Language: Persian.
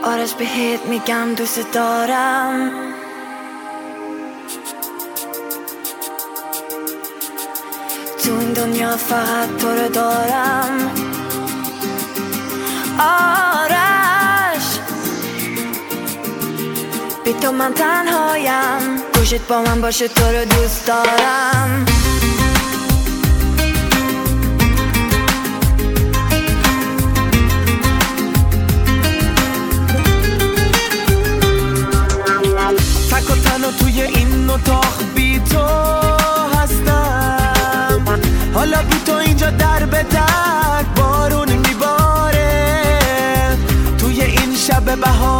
آرش بهت میگم دوست دارم. تو این دنیا فقط تو رو دارم. آرش بی تو من تنهایم، گوشت با من باشه تو رو دوست دارم. تک و تنها توی این اتاق بی تو هستم. حالا بی تو اینجا در به در بارون میباره. توی این شب بهار